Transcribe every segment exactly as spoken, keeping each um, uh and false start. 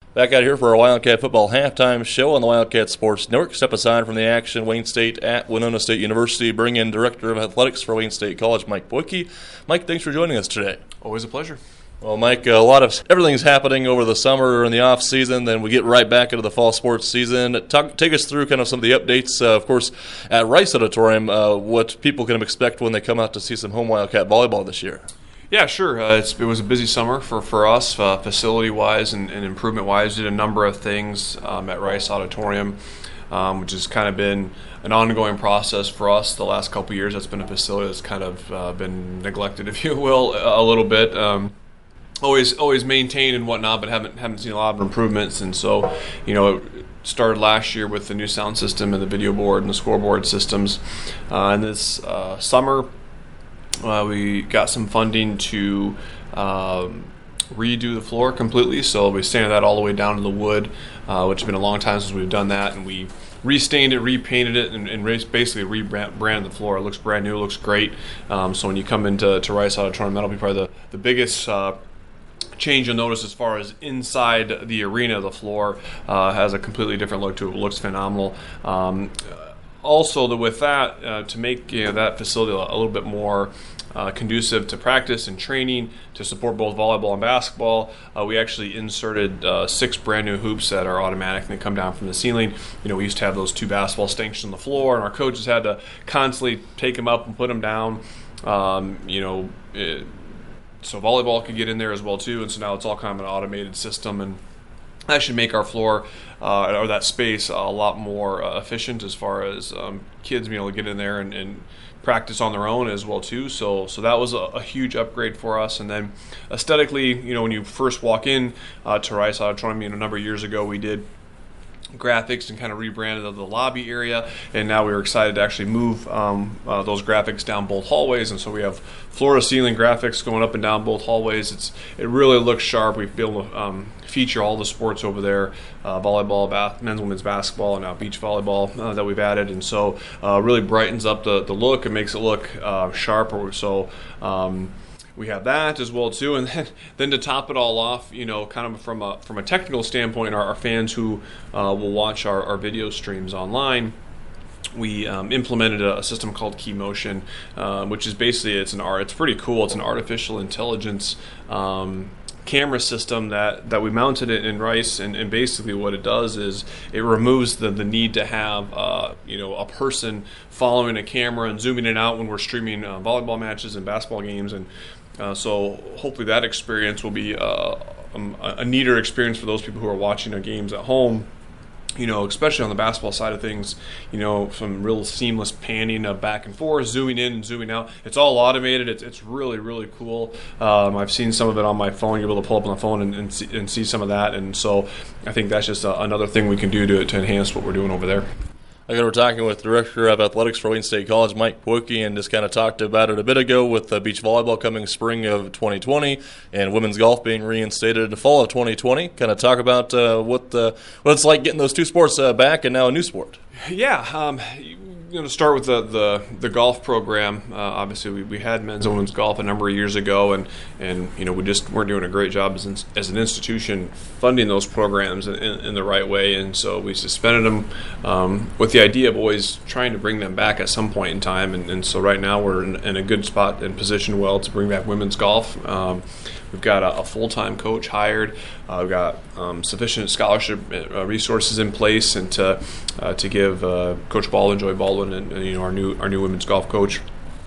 Back out here for our Wildcat football halftime show on the Wildcat Sports Network. Step aside from the action, Wayne State at Winona State University. Bring in Director of Athletics for Wayne State College, Mike Boyke. Mike, thanks for joining us today. Always a pleasure. Well, Mike, a lot of everything's happening over the summer and the off season. Then we get right back into the fall sports season. Talk, take us through kind of some of the updates, uh, of course, at Rice Auditorium. Uh, what people can expect when they come out to see some home Wildcat volleyball this year. Yeah, sure. Uh, it's, it was a busy summer for, for us, uh, facility-wise and, and improvement-wise. Did a number of things um, at Rice Auditorium, um, which has kind of been an ongoing process for us the last couple of years. That's been a facility that's kind of uh, been neglected, if you will, a, a little bit. Um, always always maintained and whatnot, but haven't haven't seen a lot of improvements. And so, you know, it started last year with the new sound system and the video board and the scoreboard systems. Uh, and this uh, summer, Uh, we got some funding to um, redo the floor completely, so we sanded that all the way down to the wood, uh, which has been a long time since we've done that, and we restained it, repainted it, and, and basically rebranded the floor. It looks brand new, it looks great. Um, so when you come into to Rice Auditorium, that'll be probably the, the biggest uh, change you'll notice as far as inside the arena. The floor uh, has a completely different look to it. It looks phenomenal. Um, Also, the, with that, uh, to make you know, that facility a, a little bit more uh, conducive to practice and training, to support both volleyball and basketball, uh, we actually inserted uh, six brand new hoops that are automatic and they come down from the ceiling. You know, we used to have those two basketball stanchions on the floor, and our coaches had to constantly take them up and put them down. Um, you know, it, so volleyball could get in there as well too, and so now it's all kind of an automated system, and that should make our floor uh, or that space a lot more uh, efficient as far as um, kids being able to get in there and, and practice on their own as well too. So so that was a, a huge upgrade for us. And then aesthetically, you know, when you first walk in uh, to Rice Auditorium, you know, a number of years ago we did graphics and kind of rebranded of the lobby area, and now we were excited to actually move um, uh, those graphics down both hallways, and so we have floor-to-ceiling graphics going up and down both hallways. It's it really looks sharp. We've been able to um, feature all the sports over there, uh, volleyball, bath, men's, women's basketball, and now beach volleyball uh, that we've added, and so uh, really brightens up the, the look and makes it look uh, sharper. So um, we have that as well too, and then, then to top it all off, you know, kind of from a from a technical standpoint, our, our fans who uh, will watch our, our video streams online, we um, implemented a, a system called Key Motion, uh, which is basically it's an art. It's pretty cool. It's an artificial intelligence um, camera system that, that we mounted it in Rice, and, and basically what it does is it removes the, the need to have uh, you know a person following a camera and zooming it out when we're streaming uh, volleyball matches and basketball games. And Uh, so hopefully that experience will be uh, um, a neater experience for those people who are watching their games at home. You know, especially on the basketball side of things, you know, some real seamless panning of back and forth, zooming in and zooming out. It's all automated. It's it's really, really cool. Um, I've seen some of it on my phone. You're able to pull up on the phone and, and, see, and see some of that. And so I think that's just a, another thing we can do to, to enhance what we're doing over there. Again, we're talking with Director of Athletics for Wayne State College, Mike Boyke, and just kind of talked about it a bit ago with uh, beach volleyball coming spring of twenty twenty and women's golf being reinstated in the fall of twenty twenty. Kind of talk about uh, what the, what it's like getting those two sports uh, back and now a new sport. Yeah, um, you know, to start with the the, the golf program, uh, obviously we, we had men's and women's golf a number of years ago, and, and you know we just weren't doing a great job as, in, as an institution funding those programs in, in, in the right way, and so we suspended them um, with the idea of always trying to bring them back at some point in time, and, and so right now we're in, in a good spot and positioned well to bring back women's golf. Um, We've got a, a full-time coach hired. Uh, we've got um, sufficient scholarship uh, resources in place, and to uh, to give uh, Coach Baldwin, Joy Baldwin, and, and you know our new our new women's golf coach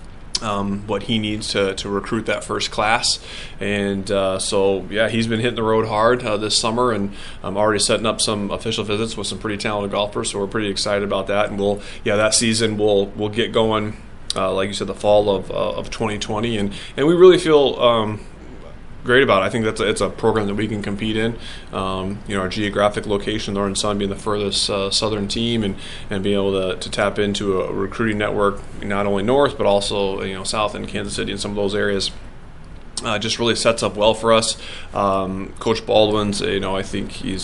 um, what he needs to to recruit that first class. And uh, so yeah, he's been hitting the road hard uh, this summer, and I'm already setting up some official visits with some pretty talented golfers. So we're pretty excited about that, and we'll yeah that season we'll we'll get going. Uh, like you said, the fall of uh, of twenty twenty, and and we really feel. Um, Great about it. I think that's a, it's a program that we can compete in. Um, you know, our geographic location, Northern Sun being the furthest uh, southern team, and, and being able to, to tap into a recruiting network not only north but also you know south in Kansas City and some of those areas. Uh, just really sets up well for us. Um, Coach Baldwin's, you know, I think he's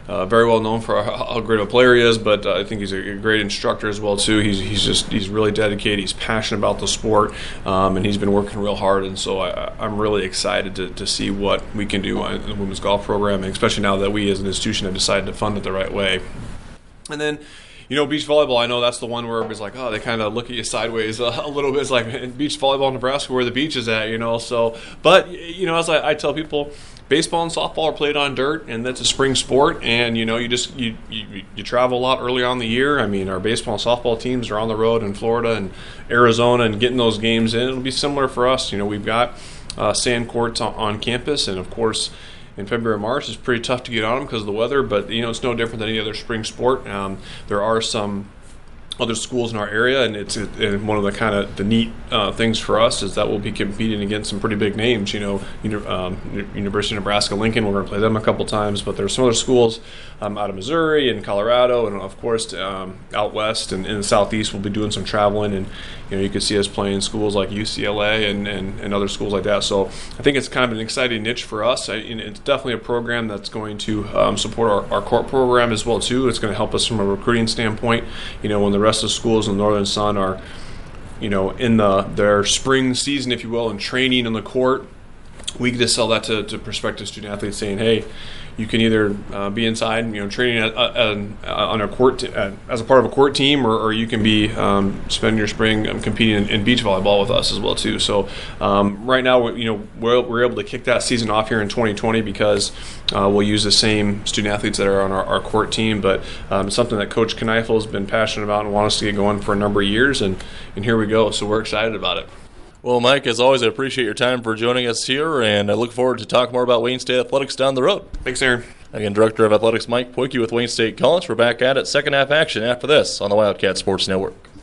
uh, very well known for how, how great of a player he is, but uh, I think he's a, a great instructor as well too. He's he's just he's really dedicated. He's passionate about the sport, um, and he's been working real hard. And so I, I'm really excited to, to see what we can do in the women's golf program, and especially now that we as an institution have decided to fund it the right way. And then, you know, beach volleyball, I know that's the one where it's like, oh, they kind of look at you sideways a, a little bit. It's like, beach volleyball in Nebraska, where the beach is at, you know. So, but, you know, as I, I tell people, baseball and softball are played on dirt, and that's a spring sport. And, you know, you just, you, you, you travel a lot early on in the year. I mean, our baseball and softball teams are on the road in Florida and Arizona and getting those games in. It'll be similar for us. You know, we've got uh, sand courts on, on campus, and, of course, in February and March, it's pretty tough to get on them because of the weather, but, you know, it's no different than any other spring sport. Um, there are some other schools in our area, and it's it, and one of the kind of the neat uh, things for us is that we'll be competing against some pretty big names. You know, uni- um, University of Nebraska Lincoln, we're going to play them a couple times, but there's some other schools um, out of Missouri and Colorado, and of course um, out west and in the southeast. We'll be doing some traveling, and you know, you could see us playing schools like U C L A and, and, and other schools like that. So I think it's kind of an exciting niche for us. I, it's definitely a program that's going to um, support our, our court program as well too. It's going to help us from a recruiting standpoint. You know, when the rest of the schools in the Northern Sun are, you know, in the their spring season, if you will, and training on the court, we get to sell that to, to prospective student athletes, saying, hey, you can either uh, be inside, you know, training at, uh, on a court t- uh, as a part of a court team, or, or you can be um, spending your spring um, competing in, in beach volleyball with us as well too. So um, right now, you know, we're, we're able to kick that season off here in twenty twenty because uh, we'll use the same student athletes that are on our, our court team. But um, it's something that Coach Kneifel has been passionate about and wants us to get going for a number of years, and and here we go. So we're excited about it. Well, Mike, as always, I appreciate your time for joining us here, and I look forward to talk more about Wayne State Athletics down the road. Thanks, Aaron. Again, Director of Athletics Mike Poyke with Wayne State College. We're back at it, second half action after this on the Wildcat Sports Network.